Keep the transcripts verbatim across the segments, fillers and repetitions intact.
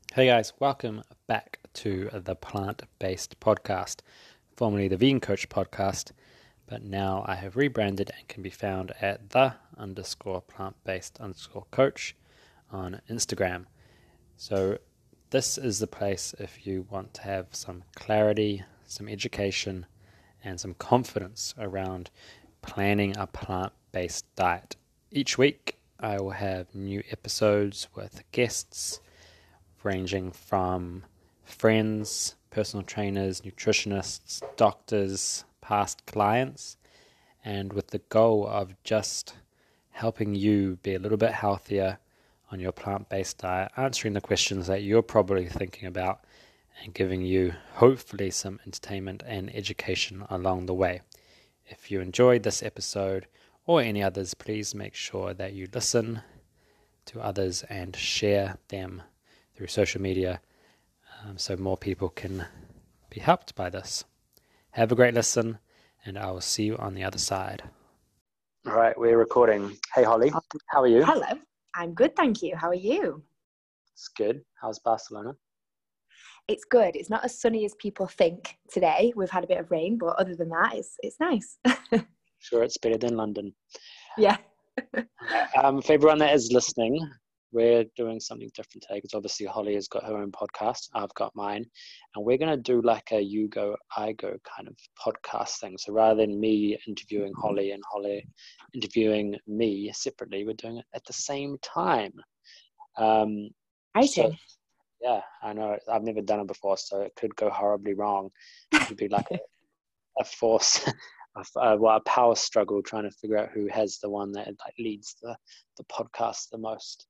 Hey guys, welcome back to the Plant-Based Podcast, formerly the Vegan Coach Podcast, but now I have rebranded and can be found at the underscore plant-based underscore coach on Instagram. So this is the place if you want to have some clarity, some education, and some confidence around planning a plant-based diet. Each week I will have new episodes with guests ranging from friends, personal trainers, nutritionists, doctors, past clients, and with the goal of just helping you be a little bit healthier on your plant-based diet, answering the questions that you're probably thinking about, and giving you hopefully some entertainment and education along the way. If you enjoyed this episode or any others, please make sure that you listen to others and share them through social media um, so more people can be helped by this. Have a great listen, and I will see you on the other side. All right, we're recording. Hey, Holly, how are you? Hello, I'm good, thank you. How are you? It's good. How's Barcelona? It's good. It's not as sunny as people think today. We've had a bit of rain, but other than that, it's it's nice. Sure, it's better than London. Yeah. um, for everyone that is listening, we're doing something different today because obviously Holly has got her own podcast. I've got mine. And we're going to do like a you go, I go kind of podcast thing. So rather than me interviewing Holly and Holly interviewing me separately, we're doing it at the same time. Um, so, yeah, I know. I've never done it before, so it could go horribly wrong. It could be like a, a force, a, well, a power struggle trying to figure out who has the one that like leads the, the podcast the most.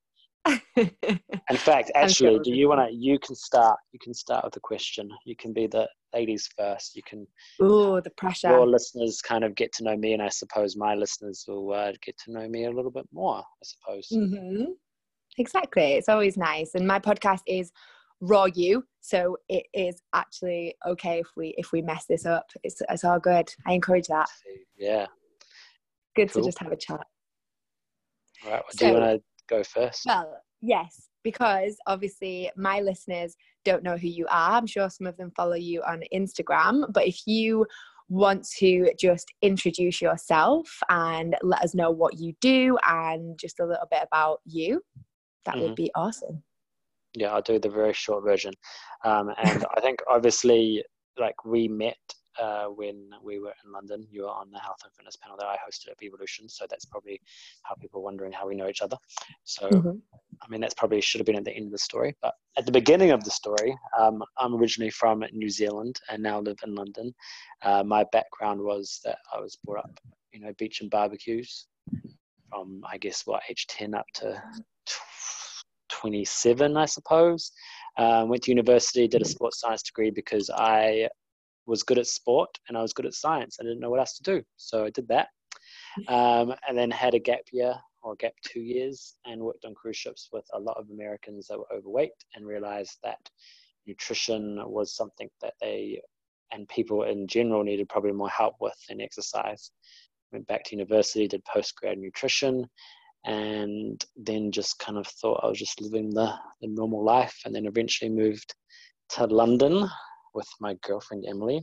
In fact, actually, do you want to? You can start. You can start with a question. You can be the ladies first. You can. Oh, the pressure. Your listeners kind of get to know me, and I suppose my listeners will uh, get to know me a little bit more. I suppose. Mm-hmm. Exactly. It's always nice, and my podcast is Raw You, so it is actually okay if we if we mess this up. It's it's all good. I encourage that. Yeah. Good cool. to just have a chat. All right. Well, so, do you want to go first? Well, yes, because obviously my listeners don't know who you are. I'm sure some of them follow you on Instagram, but if you want to just introduce yourself and let us know what you do and just a little bit about you, that mm-hmm. would be awesome. Yeah, I'll do the very short version. Um, and I think obviously like we met Uh, when we were in London. You were on the health and fitness panel that I hosted at Evolution, so that's probably how people are wondering how we know each other. So, mm-hmm. I mean, that's probably should have been at the end of the story, but at the beginning of the story, um, I'm originally from New Zealand and now live in London. Uh, my background was that I was brought up, you know, beach and barbecues from, I guess, what, age ten up to twenty-seven, I suppose. Um, went to university, did a sports science degree because I was good at sport and I was good at science. I didn't know what else to do. So I did that. Um, and then had a gap year or gap two years and worked on cruise ships with a lot of Americans that were overweight and realized that nutrition was something that they and people in general needed probably more help with than exercise. Went back to university, did postgrad nutrition, and then just kind of thought I was just living the, the normal life, and then eventually moved to London with my girlfriend Emily,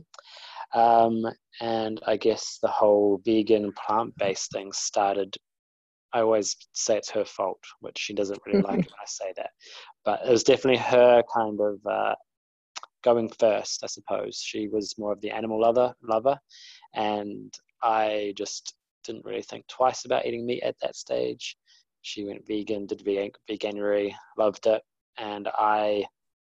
um, and I guess the whole vegan plant-based thing started. I always say it's her fault, which she doesn't really like it when I say that, but it was definitely her kind of uh, going first, I suppose. She was more of the animal lover, lover, and I just didn't really think twice about eating meat at that stage. She went vegan, did vegan, veganuary, loved it, and I.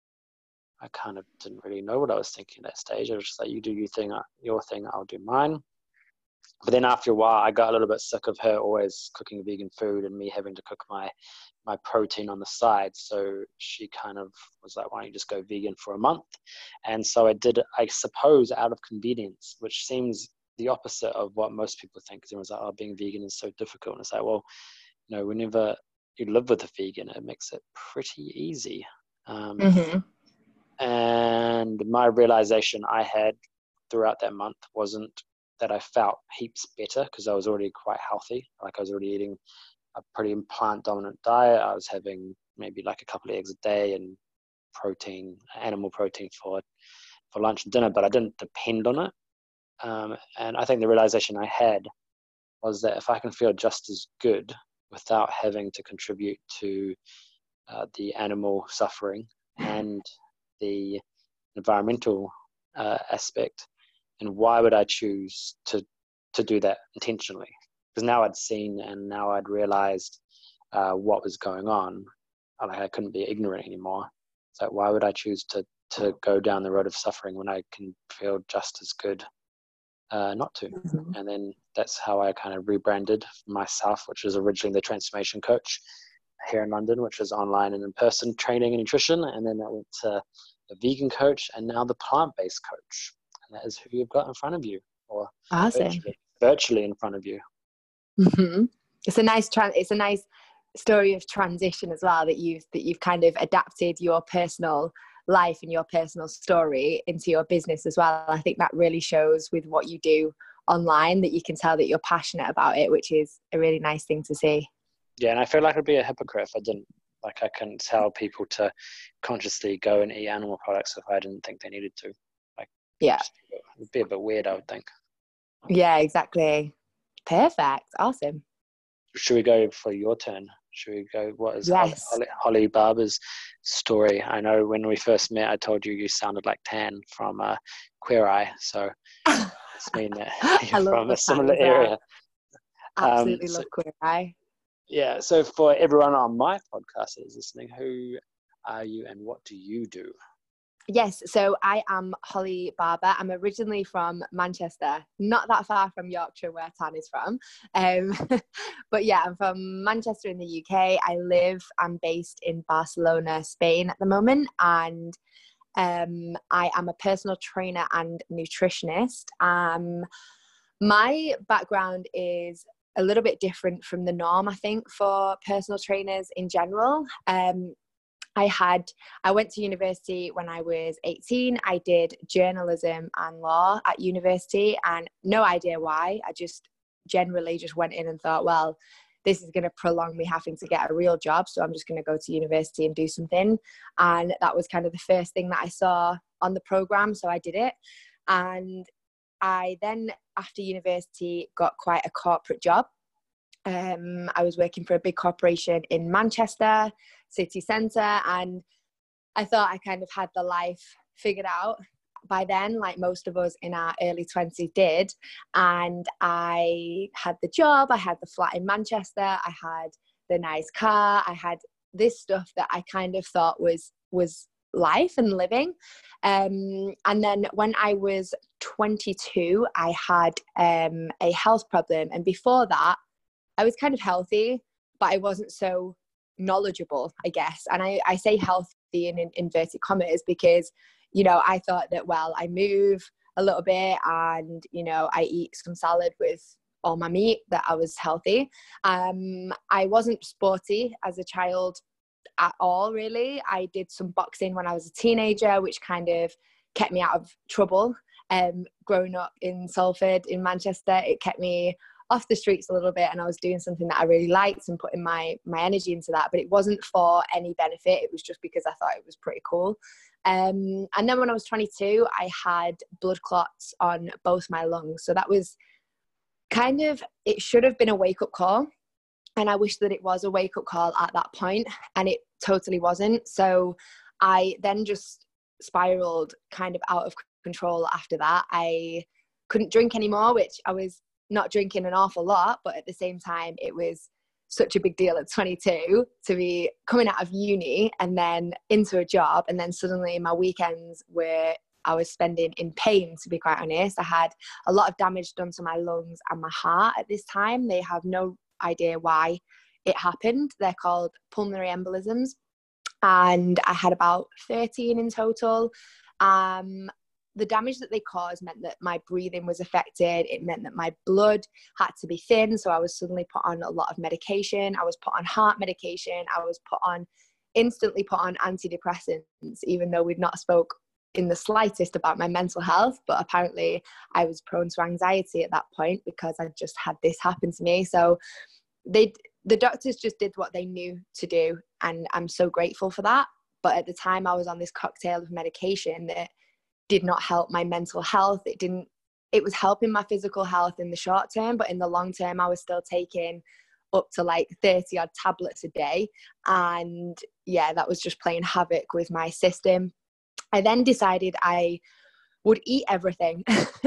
I kind of didn't really know what I was thinking at that stage. I was just like, you do your thing, your thing, I'll do mine. But then after a while, I got a little bit sick of her always cooking vegan food and me having to cook my, my protein on the side. So she kind of was like, why don't you just go vegan for a month? And so I did, I suppose, out of convenience, which seems the opposite of what most people think. Because everyone's like, oh, being vegan is so difficult. And it's like, well, you know, whenever you live with a vegan, it makes it pretty easy. Um, mm-hmm. And my realization I had throughout that month wasn't that I felt heaps better because I was already quite healthy. Like I was already eating a pretty plant dominant diet. I was having maybe like a couple of eggs a day and protein, animal protein for for lunch and dinner, but I didn't depend on it. Um, and I think the realization I had was that if I can feel just as good without having to contribute to uh, the animal suffering and the environmental uh, aspect, and why would I choose to to do that intentionally? Because now I'd seen and now I'd realized uh, what was going on. Like I couldn't be ignorant anymore. So why would I choose to to go down the road of suffering when I can feel just as good uh, not to? Mm-hmm. And then that's how I kind of rebranded myself, which was originally the transformation coach here in London, which was online and in-person training and nutrition. And then I went to the vegan coach and now the plant-based coach. And that is who you've got in front of you, or Awesome. virtually, virtually in front of you. Mm-hmm. It's a nice trans. It's a nice story of transition as well, that you've that you've kind of adapted your personal life and your personal story into your business as well. I think that really shows with what you do online, that you can tell that you're passionate about it, which is a really nice thing to see. Yeah, and I feel like I'd be a hypocrite if I didn't. Like I couldn't tell people to consciously go and eat animal products if I didn't think they needed to. Like, Yeah, it'd be a bit weird, I would think. Yeah, exactly. Perfect. Awesome. Should we go for your turn? Should we go? What is Holly, Yes. Holly, Holly Barber's story? I know when we first met, I told you you sounded like Tan from uh, Queer Eye, so it's mean that you're from a similar area. Absolutely um, love so, Queer Eye. Yeah, so for everyone on my podcast that is listening, who are you and what do you do? Yes, so I am Holly Barber. I'm originally from Manchester, not that far from Yorkshire where Tan is from. Um, but yeah, I'm from Manchester in the U K. I live, I'm based in Barcelona, Spain at the moment. And um, I am a personal trainer and nutritionist. Um, my background is a little bit different from the norm, I think, for personal trainers in general. Um, I had, I went to university when I was eighteen. I did journalism and law at university, and no idea why. I just generally just went in and thought, well, this is going to prolong me having to get a real job, so I'm just going to go to university and do something. And that was kind of the first thing that I saw on the program, so I did it. And I then, after university, got quite a corporate job. Um, I was working for a big corporation in Manchester city centre, and I thought I kind of had the life figured out by then, like most of us in our early twenties did. And I had the job, I had the flat in Manchester, I had the nice car, I had this stuff that I kind of thought was was life and living. Um, and then when I was twenty-two, I had um, a health problem, and before that I was kind of healthy, but I wasn't so knowledgeable, I guess. And I, I say healthy in, in inverted commas because, you know, I thought that, well, I move a little bit and, you know, I eat some salad with all my meat, that I was healthy. Um, I wasn't sporty as a child at all, really. I did some boxing when I was a teenager, which kind of kept me out of trouble. Um, growing up in Salford in Manchester, it kept me off the streets a little bit, and I was doing something that I really liked and putting my my energy into that, but it wasn't for any benefit. It was just because I thought it was pretty cool. Um, and then when I was twenty-two, I had blood clots on both my lungs. So that was kind of, it should have been a wake-up call. And I wish that it was a wake-up call at that point, and it totally wasn't. So I then just spiraled kind of out of control after that. I couldn't drink anymore, which I was not drinking an awful lot, but at the same time, it was such a big deal at twenty-two to be coming out of uni and then into a job, and then suddenly my weekends were, I was spending in pain, to be quite honest. I had a lot of damage done to my lungs and my heart at this time. They have no idea why it happened. They're called pulmonary embolisms, and I had about thirteen in total. Um, the damage that they caused meant that my breathing was affected. It meant that my blood had to be thin. So I was suddenly put on a lot of medication. I was put on heart medication. I was put on, instantly put on antidepressants, even though we'd not spoke in the slightest about my mental health. But apparently I was prone to anxiety at that point because I just had this happen to me. So they, the doctors just did what they knew to do. And I'm so grateful for that. But at the time I was on this cocktail of medication that did not help my mental health. It didn't, it was helping my physical health in the short term, but in the long term, I was still taking up to like thirty odd tablets a day. And yeah, that was just playing havoc with my system. I then decided I would eat everything.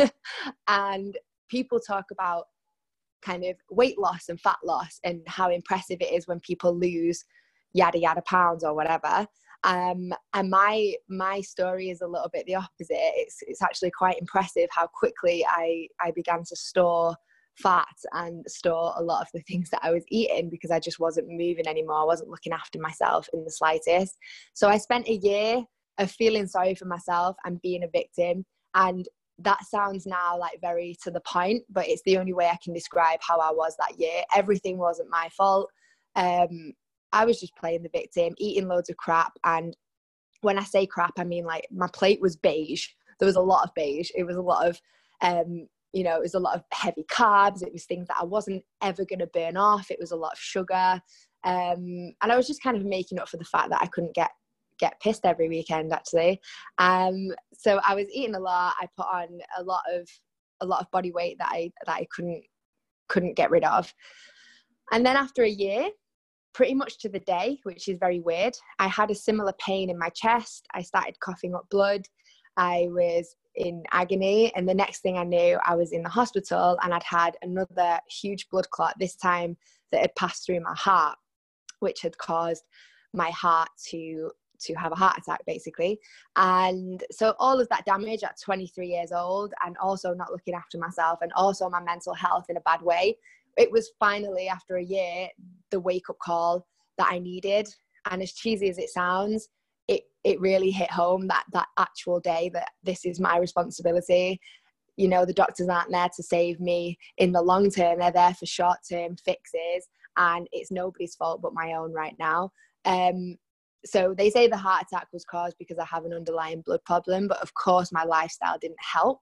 And people talk about kind of weight loss and fat loss and how impressive it is when people lose yada yada pounds or whatever. Um, and my my story is a little bit the opposite. It's it's actually quite impressive how quickly I I began to store fat and store a lot of the things that I was eating, because I just wasn't moving anymore. I wasn't looking after myself in the slightest. So I spent a year of feeling sorry for myself and being a victim. And that sounds now like very to the point, but it's the only way I can describe how I was that year. Everything wasn't my fault. Um, I was just playing the victim, eating loads of crap. And when I say crap, I mean like my plate was beige. There was a lot of beige. It was a lot of, um, you know, it was a lot of heavy carbs. It was things that I wasn't ever going to burn off. It was a lot of sugar. Um, and I was just kind of making up for the fact that I couldn't get get pissed every weekend, actually. Um, so I was eating a lot. I put on a lot of a lot of body weight that I that I couldn't couldn't get rid of. And then after a year, pretty much to the day, which is very weird, I had a similar pain in my chest. I started coughing up blood. I was in agony, and the next thing I knew, I was in the hospital, and I'd had another huge blood clot, this time that had passed through my heart, which had caused my heart to to have a heart attack, basically. And so all of that damage at twenty-three years old, and also not looking after myself, and also my mental health in a bad way, it was finally, after a year, the wake-up call that I needed. And as cheesy as it sounds, it it really hit home that that actual day that this is my responsibility. You know, the doctors aren't there to save me in the long term. They're there for short-term fixes, and it's nobody's fault but my own right now. Um, so they say the heart attack was caused because I have an underlying blood problem, but of course my lifestyle didn't help.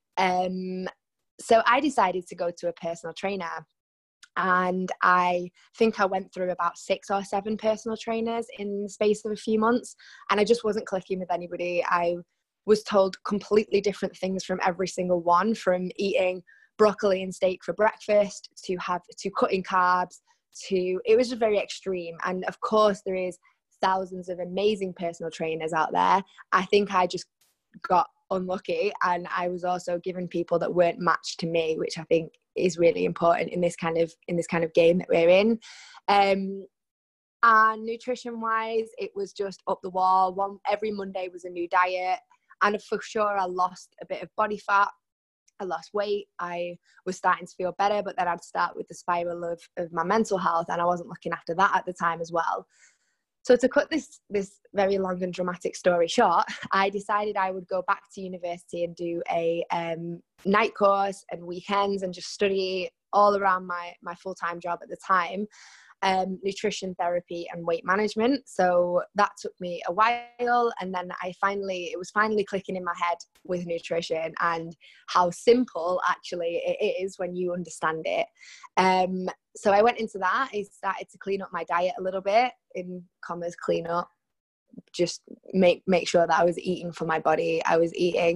Um, so I decided to go to a personal trainer. And I think I went through about six or seven personal trainers in the space of a few months, and I just wasn't clicking with anybody. I was told completely different things from every single one, from eating broccoli and steak for breakfast to have to cutting carbs to, it was just very extreme. And of course there is thousands of amazing personal trainers out there. I think I just got unlucky, and I was also given people that weren't matched to me, which I think is really important in this kind of in this kind of game that we're in. Um, and nutrition wise, it was just up the wall. One every Monday was a new diet, and for sure I lost a bit of body fat. I lost weight. I was starting to feel better, but then I'd start with the spiral of of my mental health, and I wasn't looking after that at the time as well. So to cut this this very long and dramatic story short, I decided I would go back to university and do a um, night course and weekends, and just study all around my, my full-time job at the time, um, nutrition therapy and weight management. So that took me a while, and then I finally, it was finally clicking in my head with nutrition and how simple actually it is when you understand it. Um, so I went into that. I started to clean up my diet a little bit, in commas, clean up, just make make sure that I was eating for my body. I was eating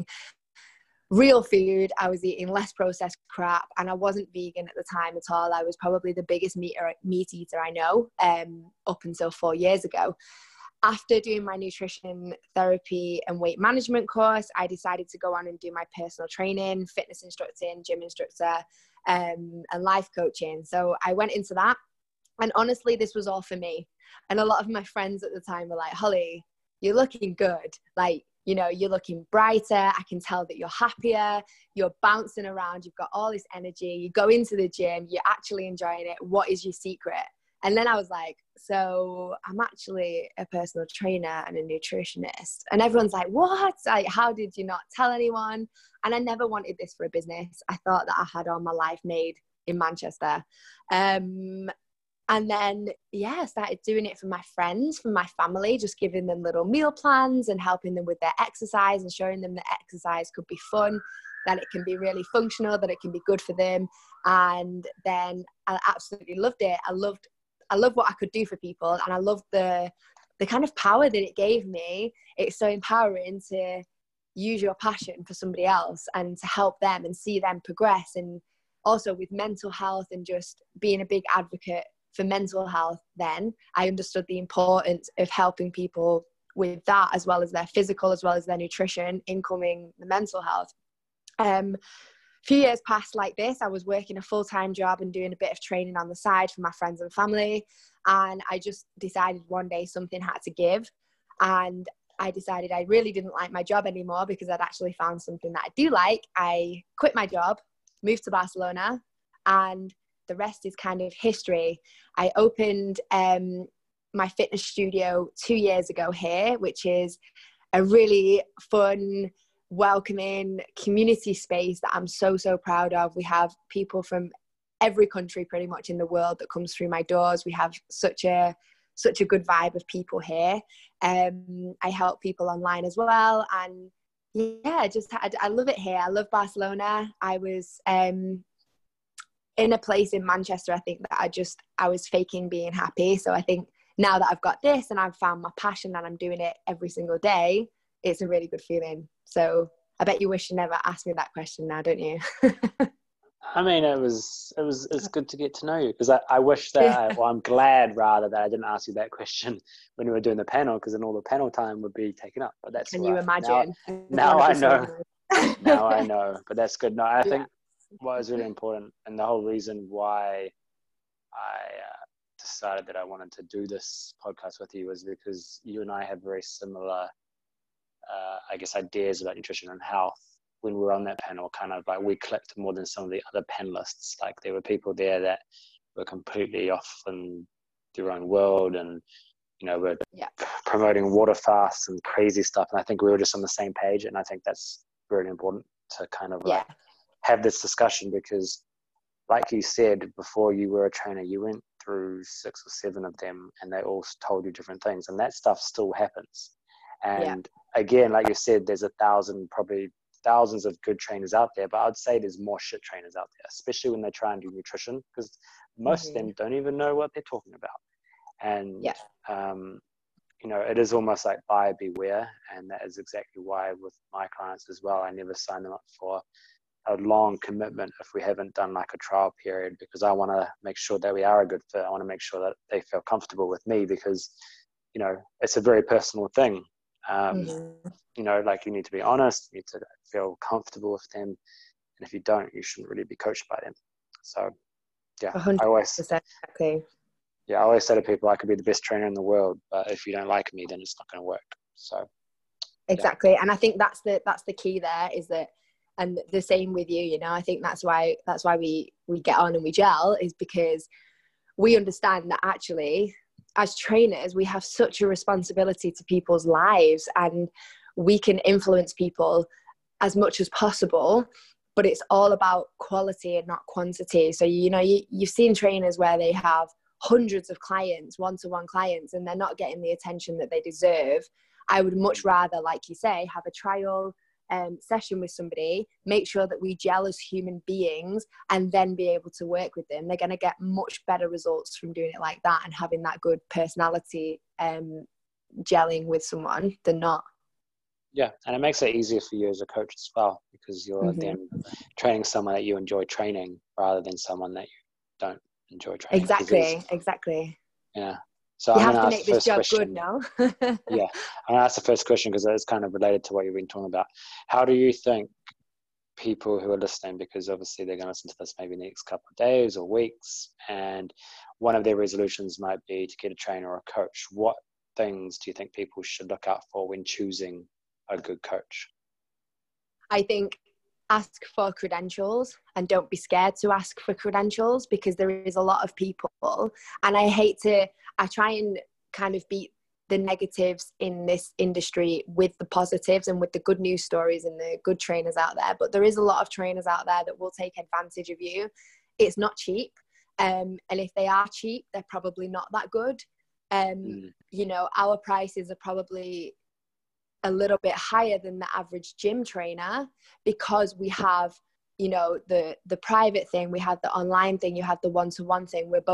real food. I was eating less processed crap, and I wasn't vegan at the time at all. I was probably the biggest meat, meat eater I know, um, up until four years ago. After doing my nutrition therapy and weight management course, I decided to go on and do my personal training, fitness instructing, gym instructor, um, and life coaching. So I went into that, and honestly, this was all for me. And a lot of my friends at the time were like, Holly, you're looking good. Like, you know, you're looking brighter. I can tell that you're happier. You're bouncing around. You've got all this energy. You go into the gym. You're actually enjoying it. What is your secret? And then I was like, so I'm actually a personal trainer and a nutritionist. And everyone's like, what? Like, how did you not tell anyone? And I never wanted this for a business. I thought that I had all my life made in Manchester. Um, And then, yeah, I started doing it for my friends, for my family, just giving them little meal plans and helping them with their exercise and showing them that exercise could be fun, that it can be really functional, that it can be good for them. And then I absolutely loved it. I loved, I loved what I could do for people. And I loved the, the kind of power that it gave me, it's so empowering to use your passion for somebody else and to help them and see them progress. And also with mental health and just being a big advocate for mental health, then I understood the importance of helping people with that, as well as their physical, as well as their nutrition, incoming the mental health. Um, a few years past like this, I was working a full-time job and doing a bit of training on the side for my friends and family. And I just decided one day something had to give. And I decided I really didn't like my job anymore because I'd actually found something that I do like. I quit my job, moved to Barcelona, and the rest is kind of history. I opened um, my fitness studio two years ago here, which is a really fun, welcoming community space that I'm so, so proud of. We have people from every country pretty much in the world that comes through my doors. We have such a such a good vibe of people here. Um, I help people online as well. And yeah, just I, I love it here. I love Barcelona. I was um, in a place in Manchester, I think that I just, I was faking being happy. So I think now that I've got this and I've found my passion and I'm doing it every single day, it's a really good feeling. So I bet you wish you never asked me that question now, don't you? I mean, it was, it was, it's good to get to know you, because I, I wish that, I, well, I'm glad rather that I didn't ask you that question when we were doing the panel, because then all the panel time would be taken up, but that's Can right. you imagine? Now, now I know, now I know, but that's good. No, I Yeah. think what is really important, and the whole reason why I uh, decided that I wanted to do this podcast with you was because you and I have very similar, uh, I guess, ideas about nutrition and health. When we were on that panel, kind of like we clicked more than some of the other panelists. Like there were people there that were completely off in their own world, and you know, were yeah. promoting water fasts and crazy stuff. And I think we were just on the same page, and I think that's really important to kind of like yeah. have this discussion, because like you said before, you were a trainer, you went through six or seven of them, and they all told you different things, and that stuff still happens. And yeah. again, like you said, there's a thousand, probably thousands of good trainers out there, but I'd say there's more shit trainers out there, especially when they try and do nutrition, because most mm-hmm. of them don't even know what they're talking about. And yeah. um, you know, it is almost like buyer beware, and that is exactly why with my clients as well, I never sign them up for a long commitment if we haven't done like a trial period, because I want to make sure that we are a good fit. I want to make sure that they feel comfortable with me, because you know, it's a very personal thing. Um, mm-hmm. You know, like you need to be honest, you need to feel comfortable with them, and if you don't, you shouldn't really be coached by them. So yeah, one hundred percent. I always exactly. Yeah, I always say to people, I could be the best trainer in the world, but if you don't like me, then it's not going to work. So exactly. Yeah. And I think that's the that's the key there, is that, and the same with you, you know, I think that's why that's why we we get on and we gel, is because we understand that actually as trainers we have such a responsibility to people's lives, and we can influence people as much as possible, but it's all about quality and not quantity. So you know, you, you've seen trainers where they have hundreds of clients, one-to-one clients, and they're not getting the attention that they deserve. I would much rather, like you say, have a trial um, session with somebody, make sure that we gel as human beings, and then be able to work with them. They're going to get much better results from doing it like that and having that good personality um, gelling with someone than not. Yeah, and it makes it easier for you as a coach as well, because you're mm-hmm. then training someone that you enjoy training rather than someone that you don't enjoy training. Exactly, exactly. Yeah. So you I'm have to make this job question. good now. Yeah, I'm going to ask the first question because it's kind of related to what you've been talking about. How do you think people who are listening, because obviously they're going to listen to this maybe in the next couple of days or weeks, and one of their resolutions might be to get a trainer or a coach, what things do you think people should look out for when choosing a good coach? I think ask for credentials, and don't be scared to ask for credentials, because there is a lot of people, and I hate to, I try and kind of beat the negatives in this industry with the positives and with the good news stories and the good trainers out there. But there is a lot of trainers out there that will take advantage of you. It's not cheap. Um, and if they are cheap, they're probably not that good. Um, mm. You know, our prices are probably a little bit higher than the average gym trainer, because we have, you know, the the private thing, we have the online thing, you have the one-to-one thing. We're both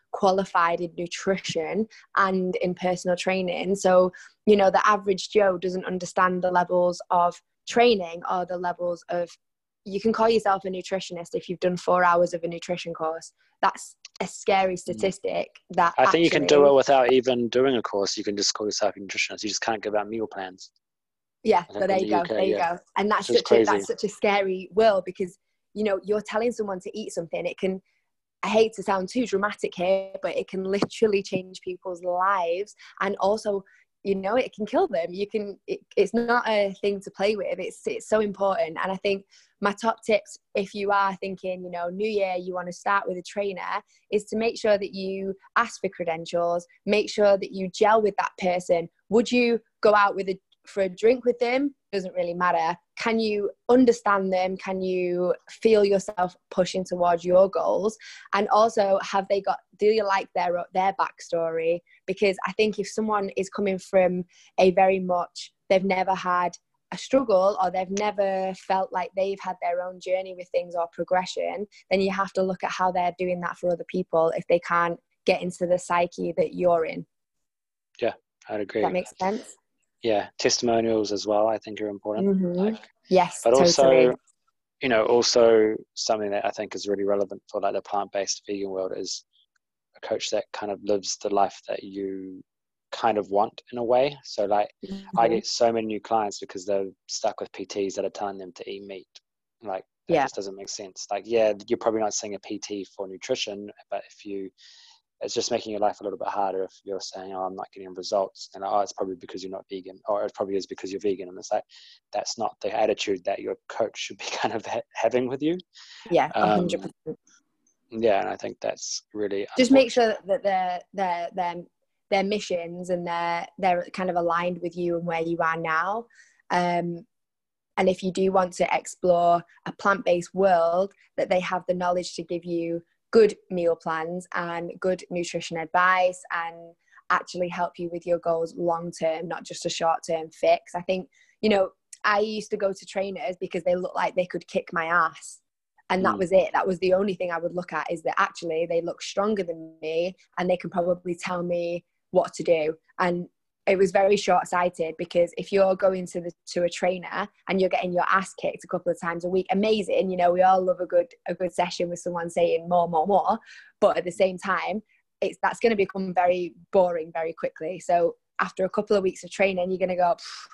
qualified in nutrition and in personal training. So, you know, the average Joe doesn't understand the levels of training or the levels of, you can call yourself a nutritionist if you've done four hours of a nutrition course. That's a scary statistic. That I think actually, you can do it without even doing a course. You can just call yourself a nutritionist. You just can't give out meal plans. Yeah, so there you the go. U K, there you yeah. go. And that's Which is such a crazy. that's such a scary world, because, you know, you're telling someone to eat something. It can, I hate to sound too dramatic here, but it can literally change people's lives, and also, you know, it can kill them. You can, it, it's not a thing to play with. It's it's so important. And I think my top tips, if you are thinking, you know, new year, you want to start with a trainer, is to make sure that you ask for credentials, make sure that you gel with that person. Would you go out with a for a drink with them? Doesn't really matter. Can you understand them? Can you feel yourself pushing towards your goals? And also, have they got, do you like their their backstory? Because I think if someone is coming from a very much, they've never had a struggle, or they've never felt like they've had their own journey with things or progression, then you have to look at how they're doing that for other people if they can't get into the psyche that you're in. Yeah, I'd agree. That makes sense. Yeah, testimonials as well, I think, are important. Mm-hmm. Like, yes, but also, totally. you know, also something that I think is really relevant for like the plant-based vegan world is a coach that kind of lives the life that you kind of want in a way. So like, Mm-hmm. I get so many new clients because they're stuck with P Ts that are telling them to eat meat. Like, that yeah. just doesn't make sense. Like, yeah, you're probably not seeing a P T for nutrition, but if you, it's just making your life a little bit harder if you're saying, oh, I'm not getting results. And oh, it's probably because you're not vegan, or it probably is because you're vegan. And it's like, that's not the attitude that your coach should be kind of ha- having with you. Yeah, Um, one hundred percent. Yeah, and I think that's really just make sure that their their their their missions and their they're kind of aligned with you and where you are now. Um, and if you do want to explore a plant-based world, that they have the knowledge to give you good meal plans and good nutrition advice, and actually help you with your goals long term, not just a short term fix. I think, you know, I used to go to trainers because they looked like they could kick my ass. And that mm. was it. That was the only thing I would look at, is that actually they look stronger than me and they can probably tell me what to do. And it was very short-sighted, because if you're going to the to a trainer and you're getting your ass kicked a couple of times a week, amazing. You know, we all love a good a good session with someone saying more, more, more. But at the same time, it's that's going to become very boring very quickly. So after a couple of weeks of training, you're going to go,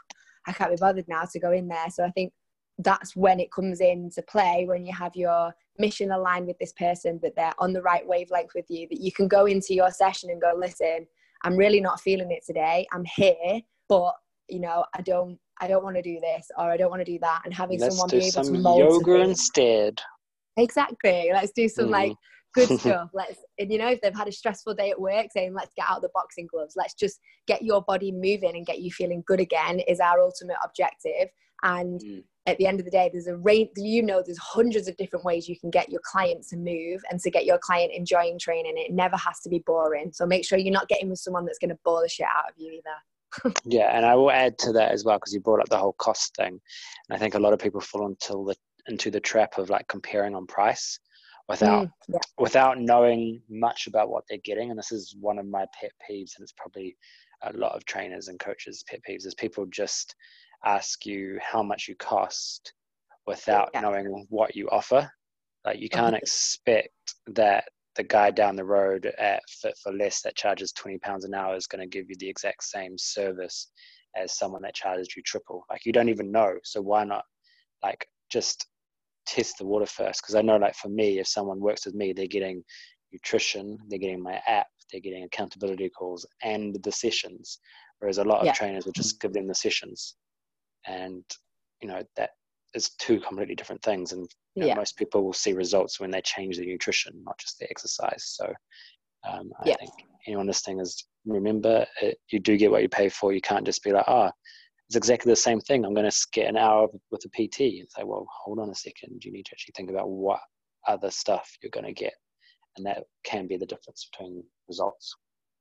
I can't be bothered now to go in there. So I think that's when it comes into play, when you have your mission aligned with this person, that they're on the right wavelength with you, that you can go into your session and go, listen, I'm really not feeling it today. I'm here, but you know, I don't, I don't want to do this, or I don't want to do that. And having Let's someone do be able some to mold yoga instead. Exactly. Let's do some mm. like good stuff. Let's, and you know, if they've had a stressful day at work, saying, let's get out the boxing gloves. Let's just get your body moving and get you feeling good again is our ultimate objective. And mm. at the end of the day, there's a range, you know, there's hundreds of different ways you can get your client to move and to get your client enjoying training. It never has to be boring. So make sure you're not getting with someone that's going to bore the shit out of you either. Yeah. And I will add to that as well, because you brought up the whole cost thing. And I think a lot of people fall into the, into the trap of like comparing on price without, mm, yeah. without knowing much about what they're getting. And this is one of my pet peeves. And it's probably a lot of trainers and coaches' pet peeves, is people just ask you how much you cost without yeah. knowing what you offer. Like, you can't expect that the guy down the road at Fit for Less that charges twenty pounds an hour is going to give you the exact same service as someone that charges you triple. Like, you don't even know. So why not like just test the water first? Because I know, like, for me, if someone works with me, they're getting nutrition, they're getting my app, they're getting accountability calls and the sessions. Whereas a lot of yeah. trainers will just give them the sessions. And, you know, that is two completely different things. And you know, yeah. most people will see results when they change their nutrition, not just their exercise. So um, I yeah. think anyone listening is, remember, it, you do get what you pay for. You can't just be like, oh, it's exactly the same thing. I'm going to get an hour with a P T. And say, well, hold on a second. You need to actually think about what other stuff you're going to get. And that can be the difference between results.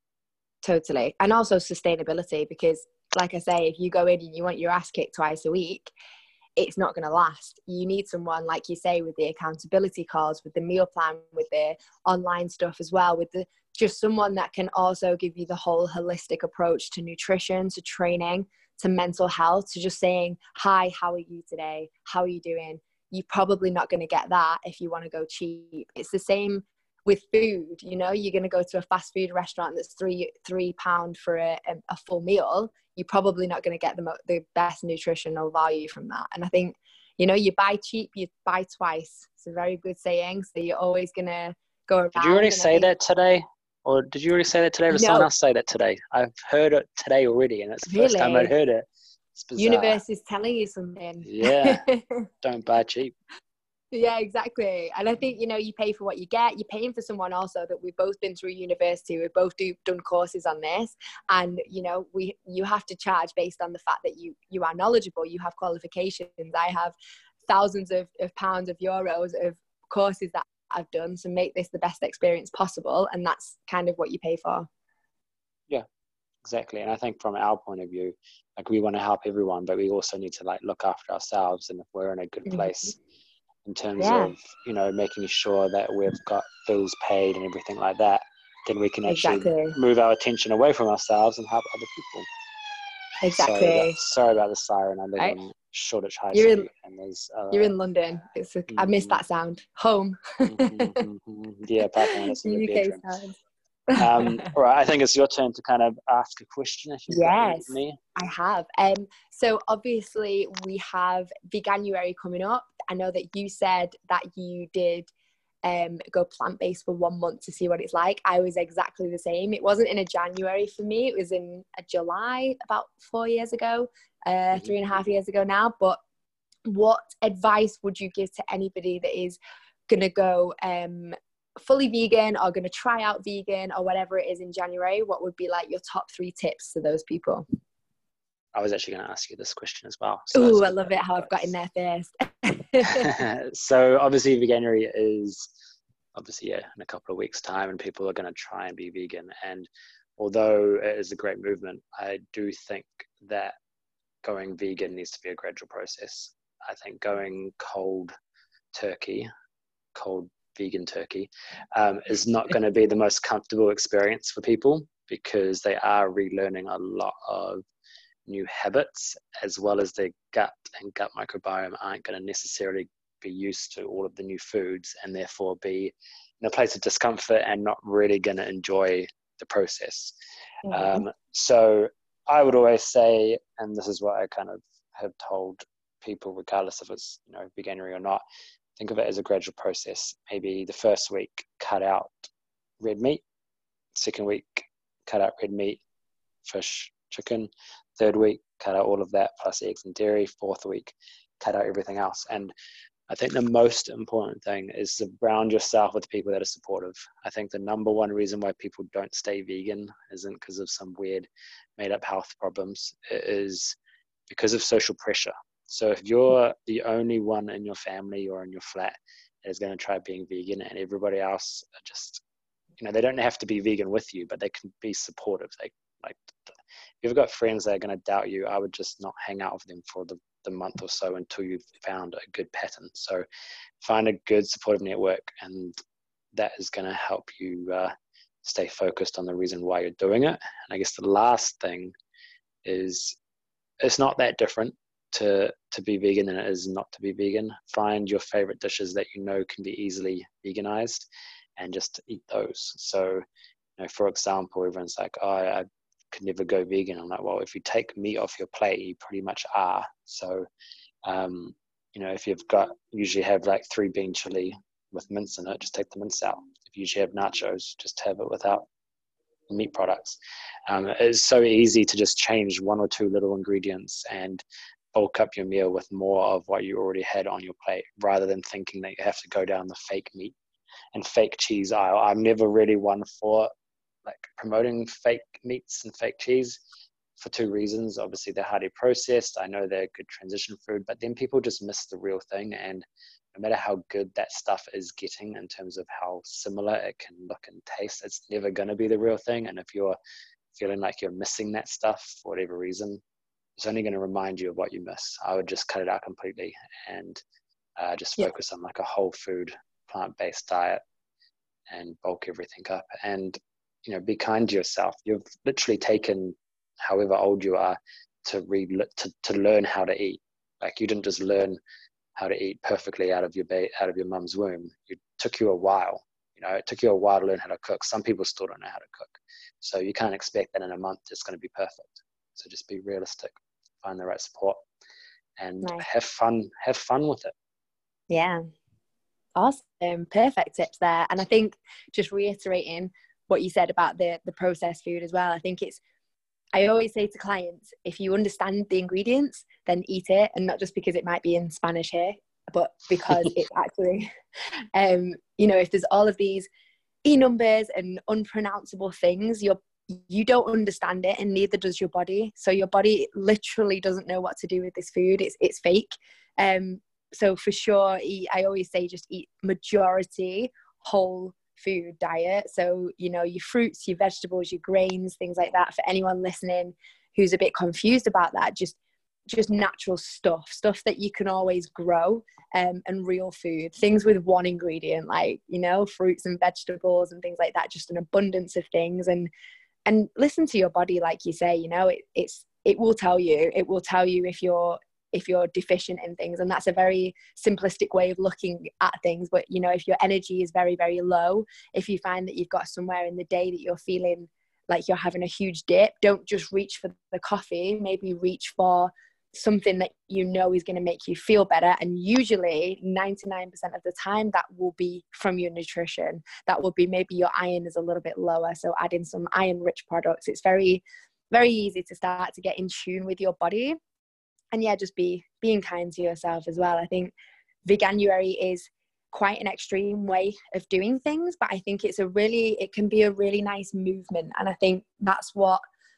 Totally. And also sustainability, because like I say, if you go in and you want your ass kicked twice a week, it's not going to last. You need someone, like you say, with the accountability calls, with the meal plan, with the online stuff as well, with the just someone that can also give you the whole holistic approach to nutrition, to training, to mental health, to just saying, hi, how are you today? How are you doing? You're probably not going to get that if you want to go cheap. It's the same with food. You know, you're going to go to a fast food restaurant that's three three pound for a, a full meal. You're probably not going to get the, mo- the best nutritional value from that. And I think, you know, you buy cheap, you buy twice. It's a very good saying. So you're always going to go around. Did you already and say think, that today? Or did you already say that today? Or did no, someone else say that today? I've heard it today already, and it's the first time I'd really? heard it. It's bizarre. Universe is telling you something. Yeah. Don't buy cheap. Yeah, exactly. And I think, you know, you pay for what you get. You're paying for someone also that we've both been through university. We've both do, done courses on this. And, you know, we you have to charge based on the fact that you you are knowledgeable. You have qualifications. I have thousands of, of pounds of euros of courses that I've done to make this the best experience possible. And that's kind of what you pay for. Yeah, exactly. And I think from our point of view, like we want to help everyone, but we also need to like look after ourselves. And if we're in a good place in terms Yeah. of, you know, making sure that we've got bills paid and everything like that, then we can actually Exactly. move our attention away from ourselves and help other people. Exactly. Sorry about, sorry about the siren. I live Right. in Shoreditch High You're Street, in, and there's uh, you're in London. It's a, I miss mm, that sound. Home. mm, mm, mm, mm. Yeah, apart from when it's in your U K bedroom. sound. Um, all right, I think it's your turn to kind of ask a question if you've got any Yes, for me. I have. Um, so obviously we have Veganuary coming up. I know that you said that you did um, go plant-based for one month to see what it's like. I was exactly the same. It wasn't in a January for me. It was in a July about four years ago, uh, Mm-hmm. three and a half years ago now. But what advice would you give to anybody that is going to go um, fully vegan or going to try out vegan or whatever it is in January? What would be like your top three tips to those people? I was actually going to ask you this question as well. So Oh, I love it how I've got in there first. So obviously Veganuary is obviously yeah, in a couple of weeks time, and people are going to try and be vegan. And although it is a great movement, I do think that going vegan needs to be a gradual process. I think going cold turkey, cold vegan turkey, um, is not going to be the most comfortable experience for people, because they are relearning a lot of new habits, as well as their gut and gut microbiome aren't going to necessarily be used to all of the new foods, and therefore be in a place of discomfort and not really going to enjoy the process. Mm-hmm. Um, so I would always say, and this is what I kind of have told people, regardless if it's, you know, Veganuary or not, think of it as a gradual process. Maybe the first week, cut out red meat. Second week, cut out red meat, fish, chicken. Third week, cut out all of that plus eggs and dairy. Fourth week, cut out everything else. And I think the most important thing is to surround yourself with people that are supportive. I think the number one reason why people don't stay vegan isn't because of some weird made up health problems. It is because of social pressure. So if you're the only one in your family or in your flat that is going to try being vegan, and everybody else are just, you know, they don't have to be vegan with you, but they can be supportive. They like, if you've got friends that are going to doubt you, I would just not hang out with them for the, the month or so until you've found a good pattern. So find a good supportive network, and that is going to help you uh, stay focused on the reason why you're doing it. And I guess the last thing is, it's not that different to to be vegan than it is not to be vegan. Find your favorite dishes that you know can be easily veganized, and just eat those. So, you know, for example, everyone's like, oh, I could never go vegan. I'm like, well, if you take meat off your plate, you pretty much are. So, um, you know, if you've got, usually have like three bean chili with mince in it, just take the mince out. If you usually have nachos, just have it without meat products. Um, it's so easy to just change one or two little ingredients and bulk up your meal with more of what you already had on your plate, rather than thinking that you have to go down the fake meat and fake cheese aisle. I'm never really one for like promoting fake meats and fake cheese, for two reasons. Obviously, they're highly processed. I know they're good transition food, but then people just miss the real thing. And no matter how good that stuff is getting in terms of how similar it can look and taste, it's never going to be the real thing. And if you're feeling like you're missing that stuff for whatever reason, it's only going to remind you of what you miss. I would just cut it out completely and uh, just focus yeah. on like a whole food, plant-based diet, and bulk everything up. And you know, be kind to yourself. You've literally taken however old you are to read, to, to learn how to eat. Like, you didn't just learn how to eat perfectly out of your ba- out of your mum's womb. It took you a while. You know, it took you a while to learn how to cook. Some people still don't know how to cook. So you can't expect that in a month it's going to be perfect. So just be realistic, find the right support, and Nice. have fun, have fun with it. Yeah. Awesome. Perfect tips there. And I think, just reiterating what you said about the the processed food as well, I think it's, I always say to clients, if you understand the ingredients, then eat it. And not just because it might be in Spanish here, but because it's actually, um, you know, if there's all of these E numbers and unpronounceable things, you're, you don't understand it, and neither does your body. So your body literally doesn't know what to do with this food. It's, it's fake. Um, so for sure, eat, I always say just eat majority whole food diet. So, you know, your fruits, your vegetables, your grains, things like that. For anyone listening who's a bit confused about that, just just natural stuff, stuff that you can always grow, um, and real food, things with one ingredient, like, you know, fruits and vegetables and things like that, just an abundance of things. And and listen to your body, like you say, you know, it, it's it will tell you, it will tell you if you're if you're deficient in things. And that's a very simplistic way of looking at things. But, you know, if your energy is very, very low, if you find that you've got somewhere in the day that you're feeling like you're having a huge dip, don't just reach for the coffee, maybe reach for something that you know is going to make you feel better. And usually ninety-nine percent of the time that will be from your nutrition. That will be, maybe your iron is a little bit lower, so add in some iron rich products. It's very, very easy to start to get in tune with your body. And yeah, just be being kind to yourself as well. I think Veganuary is quite an extreme way of doing things, but I think it's a really, it can be a really nice movement. And I think that's what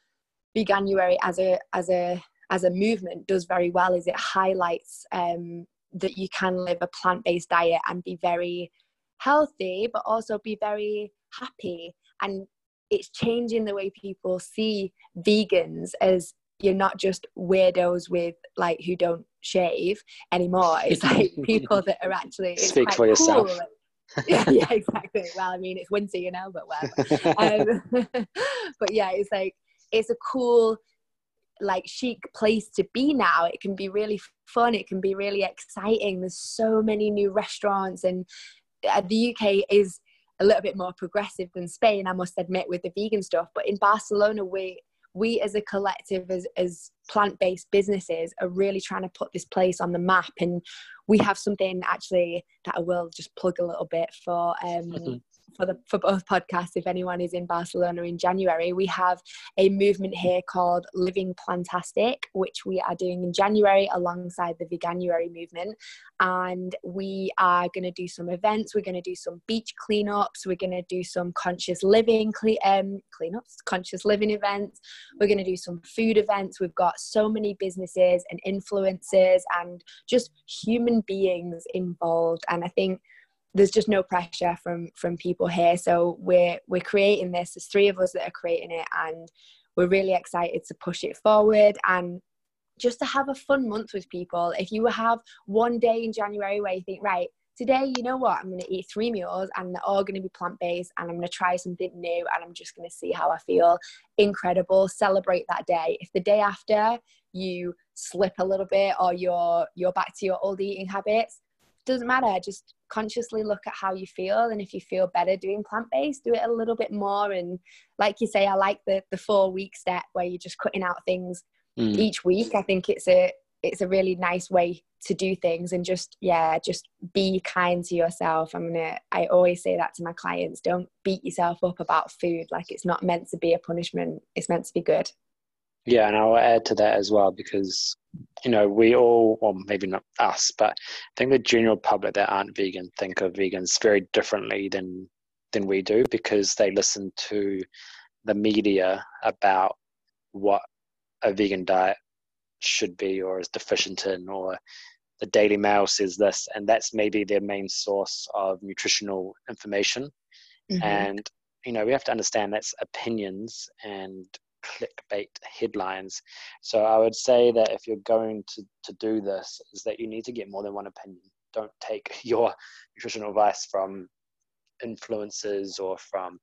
Veganuary as a as a as a movement does very well, is it highlights um, that you can live a plant-based diet and be very healthy, but also be very happy. And it's changing the way people see vegans as, you're not just weirdos with like who don't shave anymore. It's like people that are actually, it's Speak quite for yourself. cool. yeah, yeah, exactly. Well, I mean, it's winter, you know, but whatever. Um, but yeah, it's like, it's a cool, like, chic place to be now. It can be really fun. It can be really exciting. There's so many new restaurants, and uh, the U K is a little bit more progressive than Spain, I must admit, with the vegan stuff. But in Barcelona, we we as a collective, as, as plant-based businesses, are really trying to put this place on the map. And we have something actually that I will just plug a little bit for, um, for the for both podcasts. If anyone is in Barcelona in January, we have a movement here called Living Plantastic, which we are doing in January alongside the Veganuary movement. And we are going to do some events. We're going to do some beach cleanups. We're going to do some conscious living cle- um, cleanups, conscious living events. We're going to do some food events. We've got so many businesses and influencers and just human beings involved. And I think there's just no pressure from from people here. So we're we're creating this. There's three of us that are creating it, and we're really excited to push it forward and just to have a fun month with people. If you have one day in January where you think, right, today, you know what, I'm going to eat three meals and they're all going to be plant-based, and I'm going to try something new, and I'm just going to see how I feel. Incredible. Celebrate that day. If the day after you slip a little bit, or you're you're back to your old eating habits, doesn't matter. Just consciously look at how you feel, and if you feel better doing plant-based, do it a little bit more. And like you say, I like the the four week step where you're just cutting out things mm. each week. I think it's a it's a really nice way to do things. And just yeah just be kind to yourself. I'm gonna I always say that to my clients. Don't beat yourself up about food. Like, it's not meant to be a punishment, it's meant to be good. Yeah, and I'll add to that as well, because, you know, we all, or maybe not us, but I think the general public that aren't vegan think of vegans very differently than than we do, because they listen to the media about what a vegan diet should be or is deficient in, or the Daily Mail says this, and that's maybe their main source of nutritional information. Mm-hmm. And, you know, we have to understand that's opinions and clickbait headlines. So I would say that if you're going to, to do this, is that you need to get more than one opinion. Don't take your nutritional advice from influencers or from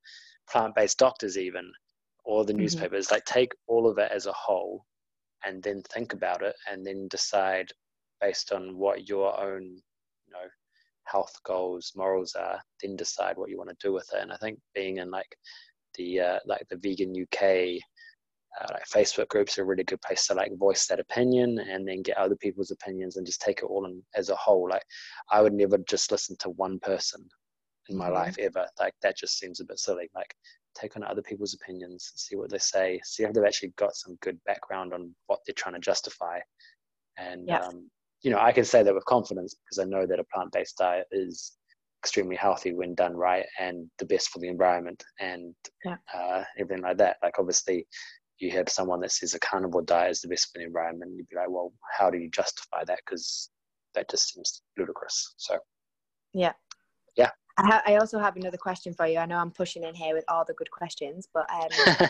plant-based doctors even, or the Mhm. newspapers, like take all of it as a whole and then think about it and then decide based on what your own, you know, health goals, morals are, then decide what you want to do with it. And I think being in like the uh, like the vegan U K uh, like Facebook groups are a really good place to like voice that opinion and then get other people's opinions and just take it all in as a whole. Like I would never just listen to one person in my Mhm. life ever. Like that just seems a bit silly. Like take on other people's opinions, see what they say, see if they've actually got some good background on what they're trying to justify. And Yeah. um, you know, I can say that with confidence because I know that a plant-based diet is extremely healthy when done right and the best for the environment and Yeah. uh, everything like that. Like obviously you have someone that says a carnivore diet is the best for the environment, you'd be like, well, how do you justify that? Because that just seems ludicrous. So Yeah. yeah. I, ha- I also have another question for you. I know I'm pushing in here with all the good questions, but um,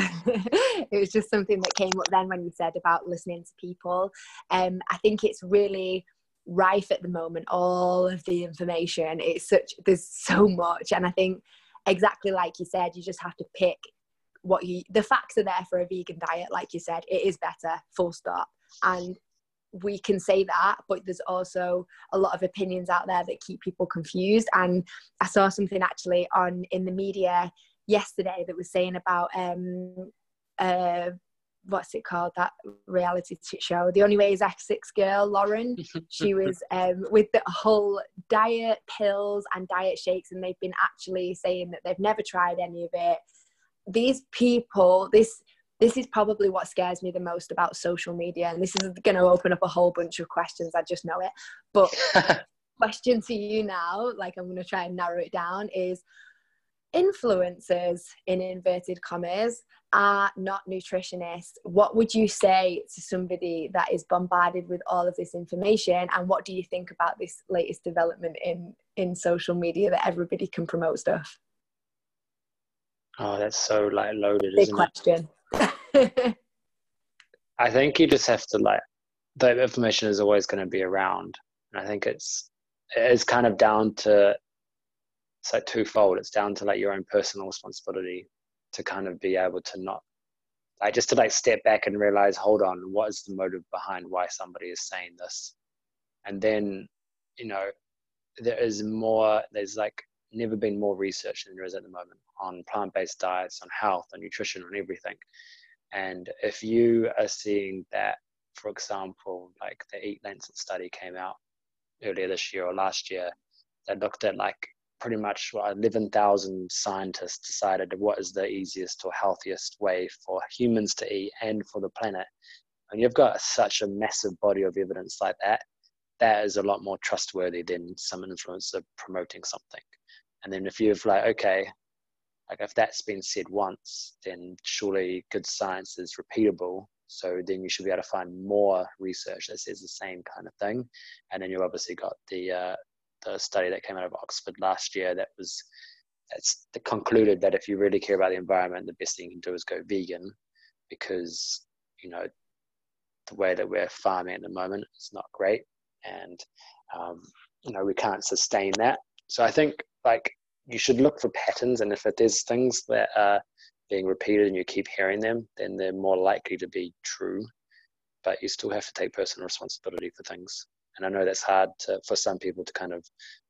it was just something that came up then when you said about listening to people. Um, I think it's really rife at the moment, all of the information. It's such, there's so much. And I think exactly like you said, you just have to pick what you, the facts are there for a vegan diet. Like you said, it is better, full stop. And we can say that, but there's also a lot of opinions out there that keep people confused. And I saw something actually on in the media yesterday that was saying about um uh what's it called, that reality show, The Only Way Is Essex girl, Lauren. She was um with the whole diet pills and diet shakes, and they've been actually saying that they've never tried any of it. These people, this this is probably what scares me the most about social media, and this is going to open up a whole bunch of questions, I just know it. But question to you now, like I'm going to try and narrow it down, is influencers, in inverted commas, are not nutritionists. What would you say to somebody that is bombarded with all of this information, and what do you think about this latest development in in social media that everybody can promote stuff? Oh, that's so like loaded, Big isn't question. it? I think you just have to like, the information is always going to be around. And I think it's, it's kind of down to, it's like twofold. It's down to like your own personal responsibility to kind of be able to not, like just to like step back and realize, hold on, what is the motive behind why somebody is saying this? And then, you know, there is more, there's like never been more research than there is at the moment on plant-based diets, on health, on nutrition, on everything. And if you are seeing that, for example, like the Eat Lancet study came out earlier this year or last year, that looked at like pretty much what eleven thousand scientists decided what is the easiest or healthiest way for humans to eat and for the planet. And you've got such a massive body of evidence like that, that is a lot more trustworthy than some influencer promoting something. And then if you've like, okay, like if that's been said once, then surely good science is repeatable. So then you should be able to find more research that says the same kind of thing. And then you obviously got the uh, the study that came out of Oxford last year that was that's that concluded that if you really care about the environment, the best thing you can do is go vegan, because you know the way that we're farming at the moment is not great, and um, you know we can't sustain that. So I think like you should look for patterns, and if there's things that are being repeated and you keep hearing them, then they're more likely to be true. But you still have to take personal responsibility for things. And I know that's hard to, for some people to kind of,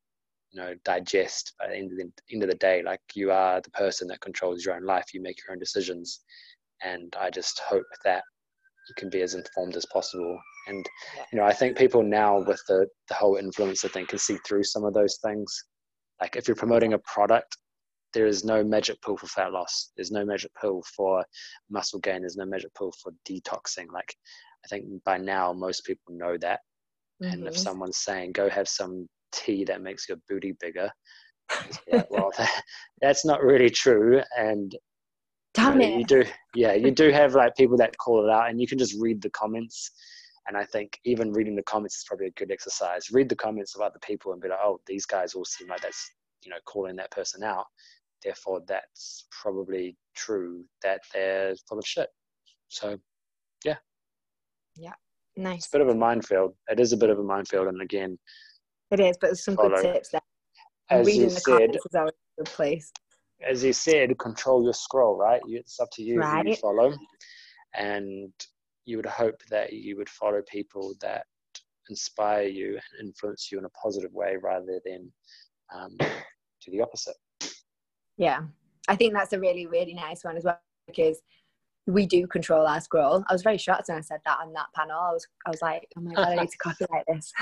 you know, digest. But at the end of the, end of the day, like you are the person that controls your own life. You make your own decisions. And I just hope that you can be as informed as possible. And, you know, I think people now with the, the whole influencer thing can see through some of those things. Like if you're promoting a product, there is no magic pill for fat loss. There's no magic pill for muscle gain. There's no magic pill for detoxing. Like I think by now most people know that. Mm-hmm. And if someone's saying go have some tea that makes your booty bigger, just be like, well, that, that's not really true. And Damn you know, it. you do, yeah, you do have like people that call it out, and you can just read the comments. And I think even reading the comments is probably a good exercise. Read the comments of other people and be like, oh, these guys all seem like that's, you know, calling that person out. Therefore, that's probably true that they're full of shit. So, yeah. Yeah, nice. It's a bit of a minefield. It is a bit of a minefield. And again, it is, but there's some follow. good tips there. As Reading you the said, comments is always a good place. as you said, control your scroll, right? It's up to you who you Right. follow. And you would hope that you would follow people that inspire you and influence you in a positive way rather than um, to the opposite. Yeah. I think that's a really, really nice one as well, because we do control our scroll. I was very shocked when I said that on that panel. I was, I was like, oh my God, I need to copyright this.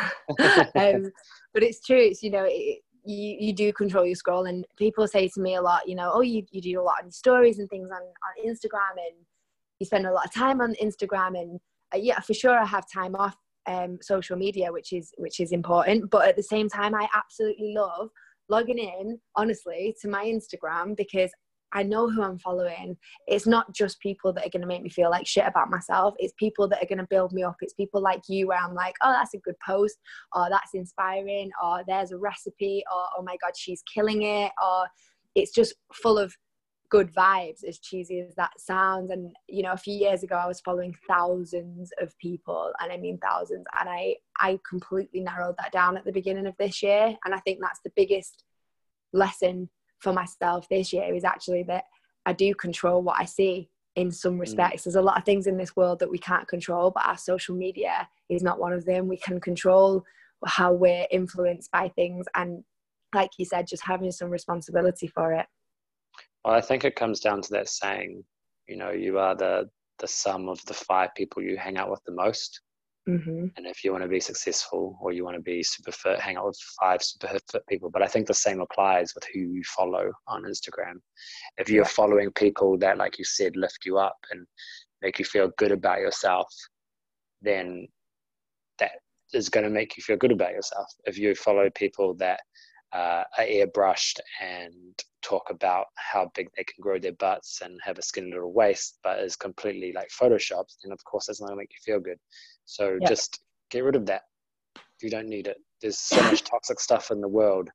um, but it's true. It's, you know, it, you, you do control your scroll, and people say to me a lot, you know, oh, you, you do a lot on stories and things on, on Instagram, and you spend a lot of time on Instagram. And uh, yeah, for sure I have time off um, social media, which is, which is important. But at the same time, I absolutely love logging in, honestly, to my Instagram, because I know who I'm following. It's not just people that are going to make me feel like shit about myself. It's people that are going to build me up. It's people like you where I'm like, oh, that's a good post, or that's inspiring, or there's a recipe, or oh my God, she's killing it, or it's just full of good vibes, as cheesy as that sounds. And, you know, a few years ago, I was following thousands of people, and I mean thousands. And I, I completely narrowed that down at the beginning of this year. And I think that's the biggest lesson for myself this year, is actually that I do control what I see in some respects. Mm. There's a lot of things in this world that we can't control, but our social media is not one of them. We can control how we're influenced by things, and like you said, just having some responsibility for it. Well, I think it comes down to that saying, you know, you are the the sum of the five people you hang out with the most. Mm-hmm. And if you want to be successful, or you want to be super fit, hang out with five super fit people. But I think the same applies with who you follow on Instagram. If you're yeah. following people that, like you said, lift you up and make you feel good about yourself, then that is going to make you feel good about yourself. If you follow people that uh, are airbrushed and talk about how big they can grow their butts and have a skinny little waist, but is completely like photoshopped, then of course that's not going to make you feel good. So yep. just get rid of that. You don't need it. There's so much toxic stuff in the world.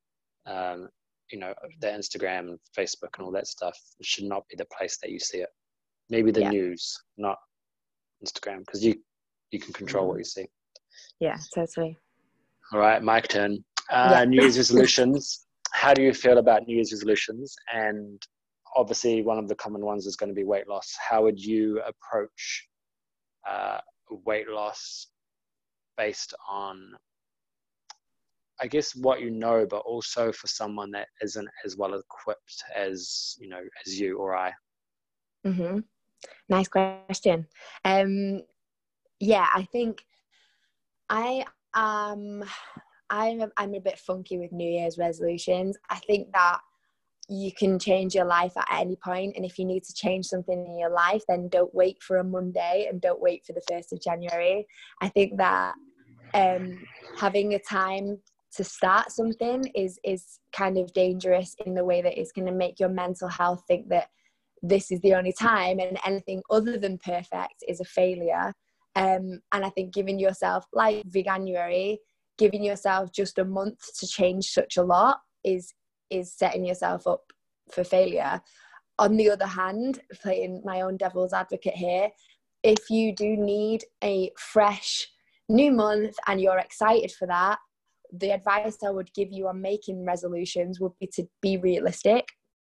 Um, you know, the Instagram and Facebook and all that stuff should not be the place that you see it. Maybe the yep. news, not Instagram, because you you can control what you see. Yeah, totally. All right, my turn. Uh, yeah. New Year's resolutions. How do you feel about New Year's resolutions? And obviously one of the common ones is going to be weight loss. How would you approach uh, weight loss based on, I guess, what you know, but also for someone that isn't as well equipped as, you know, as you or I? Mm-hmm. Nice question. Um, yeah, I think I um I'm a, I'm a bit funky with New Year's resolutions. I think that you can change your life at any point, and if you need to change something in your life, then don't wait for a Monday and don't wait for the first of January. I think that um, having a time to start something is is kind of dangerous in the way that it's going to make your mental health think that this is the only time, and anything other than perfect is a failure. Um, and I think giving yourself, like Veganuary, giving yourself just a month to change such a lot is is setting yourself up for failure. On the other hand, playing my own devil's advocate here, if you do need a fresh new month and you're excited for that, the advice I would give you on making resolutions would be to be realistic.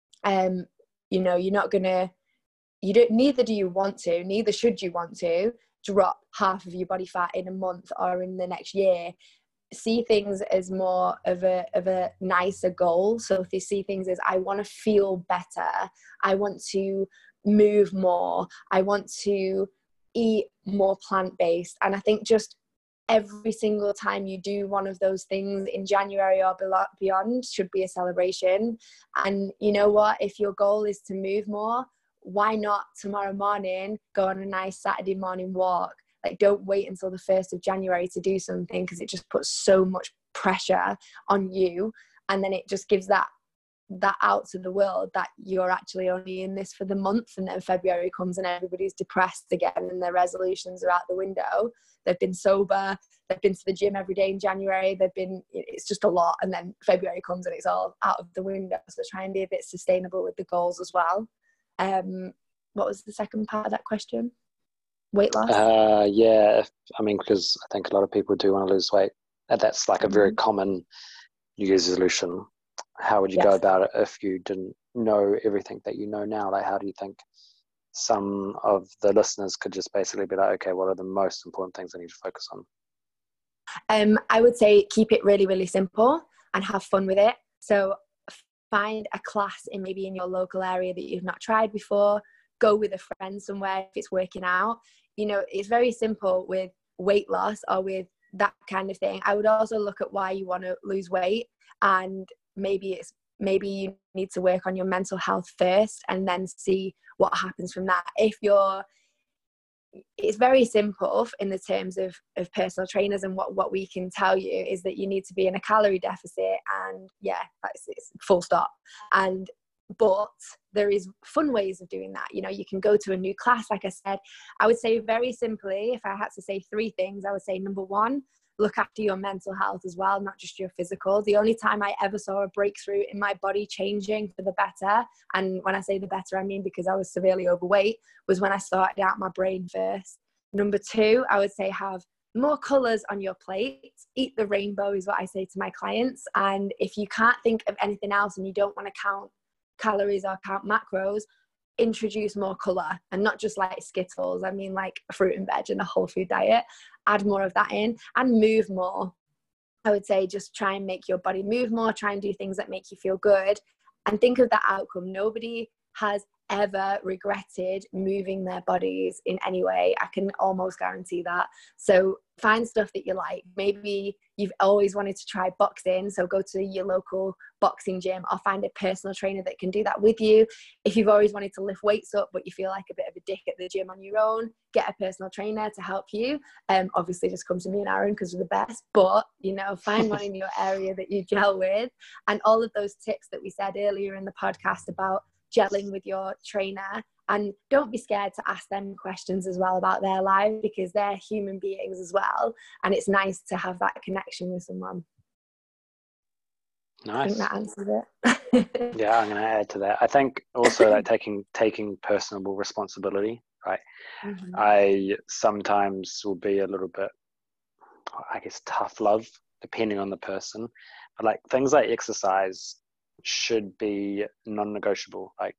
Um, you know, you're not gonna, you don't, neither do you want to, neither should you want to drop half of your body fat in a month or in the next year. See things as more of a of a nicer goal. So if you see things as, I want to feel better, I want to move more, I want to eat more plant-based. And I think just every single time you do one of those things in January or beyond should be a celebration. And you know what, if your goal is to move more, why not tomorrow morning go on a nice Saturday morning walk? Like, don't wait until the first of January to do something, because it just puts so much pressure on you. And then it just gives that that out to the world that you're actually only in this for the month. And then February comes and everybody's depressed again and their resolutions are out the window. They've been sober, they've been to the gym every day in January, they've been, it's just a lot. And then February comes and it's all out of the window. So try and be a bit sustainable with the goals as well. Um, what was the second part of that question? Weight loss? Uh, yeah, I mean, because I think a lot of people do want to lose weight. And that's like a very mm-hmm. common New Year's resolution. How would you yes. go about it if you didn't know everything that you know now? Like, how do you think some of the listeners could just basically be like, okay, what are the most important things I need to focus on? Um, I would say keep it really, really simple and have fun with it. So find a class in maybe in your local area that you've not tried before. Go with a friend somewhere if it's working out. You know, it's very simple with weight loss or with that kind of thing. I would also look at why you want to lose weight, and maybe it's maybe you need to work on your mental health first and then see what happens from that. If you're it's very simple in the terms of, of personal trainers, and what, what we can tell you is that you need to be in a calorie deficit, and yeah, that's it's full stop. And but there is fun ways of doing that. You know, you can go to a new class. Like I said, I would say very simply, if I had to say three things, I would say number one, look after your mental health as well, not just your physical. The only time I ever saw a breakthrough in my body changing for the better, and when I say the better, I mean because I was severely overweight, was when I sorted out my brain first. Number two, I would say have more colours on your plate. Eat the rainbow is what I say to my clients. And if you can't think of anything else and you don't want to count calories or count macros, introduce more colour, and not just like Skittles. I mean like fruit and veg and a whole food diet. Add more of that in, and move more. I would say just try and make your body move more, try and do things that make you feel good, and think of that outcome. Nobody has ever regretted moving their bodies in any way. I can almost guarantee that. So find stuff that you like. Maybe you've always wanted to try boxing, so go to your local boxing gym, or find a personal trainer that can do that with you. If you've always wanted to lift weights up but you feel like a bit of a dick at the gym on your own, get a personal trainer to help you. Um, obviously just come to me and Aaron because we're the best, but you know, find one in your area that you gel with. And all of those tips that we said earlier in the podcast about gelling with your trainer, and don't be scared to ask them questions as well about their life, because they're human beings as well, and it's nice to have that connection with someone. Nice. I think that answers it. Yeah, I'm going to add to that. I think also like taking taking personal responsibility, right? Mm-hmm. I sometimes will be a little bit, I guess, tough love depending on the person, but like things like exercise should be non-negotiable. Like,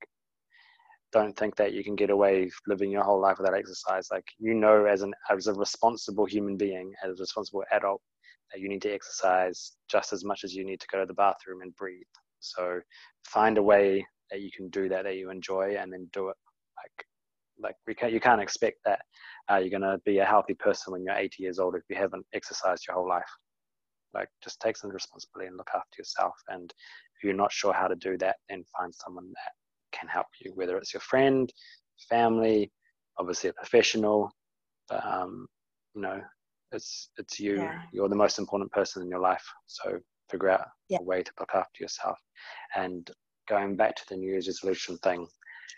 don't think that you can get away living your whole life without exercise. Like, you know, as an as a responsible human being, as a responsible adult, that you need to exercise just as much as you need to go to the bathroom and breathe. So find a way that you can do that, that you enjoy, and then do it. Like, like we can't, you can't expect that uh, you're going to be a healthy person when you're eighty years old if you haven't exercised your whole life. Like, just take some responsibility and look after yourself. And if you're not sure how to do that, then find someone that can help you, whether it's your friend, family, obviously a professional. But, um, you know, it's it's you. Yeah. You're the most important person in your life. So figure out yeah. a way to look after yourself. And going back to the New Year's resolution thing,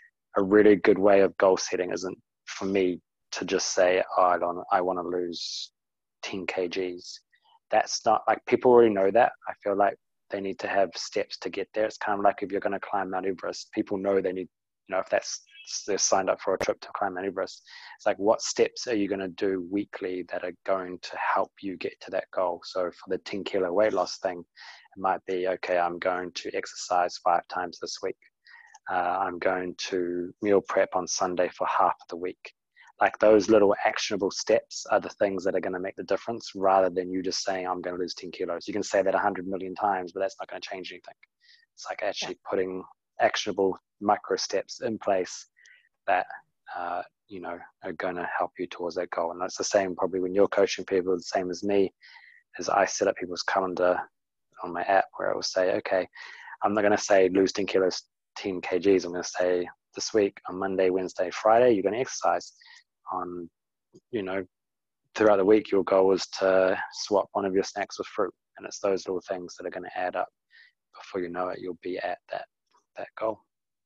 a really good way of goal setting isn't for me to just say, oh, I don't, I want to lose ten kilograms. That's not, like, people already know that. I feel like they need to have steps to get there. It's kind of like if you're going to climb Mount Everest, people know they need, you know, if that's, they're signed up for a trip to climb Mount Everest, it's like, what steps are you going to do weekly that are going to help you get to that goal? So for the ten kilo weight loss thing, it might be, okay, I'm going to exercise five times this week. Uh, I'm going to meal prep on Sunday for half of the week. Like, those little actionable steps are the things that are going to make the difference, rather than you just saying, I'm going to lose ten kilos. You can say that a hundred million times, but that's not going to change anything. It's like actually yeah. putting actionable micro steps in place that, uh, you know, are going to help you towards that goal. And that's the same probably when you're coaching people, the same as me, as I set up people's calendar on my app where I will say, okay, I'm not going to say lose ten kilos, ten kilograms. I'm going to say this week on Monday, Wednesday, Friday, you're going to exercise. On, you know, throughout the week, your goal is to swap one of your snacks with fruit, and it's those little things that are going to add up. Before you know it, you'll be at that that goal.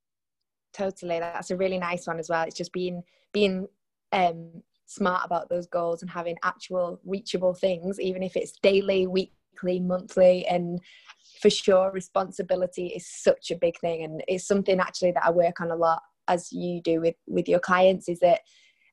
Totally, that's a really nice one as well. It's just being being um smart about those goals and having actual reachable things, even if it's daily, weekly, monthly. And for sure, responsibility is such a big thing, and it's something actually that I work on a lot, as you do with with your clients, is that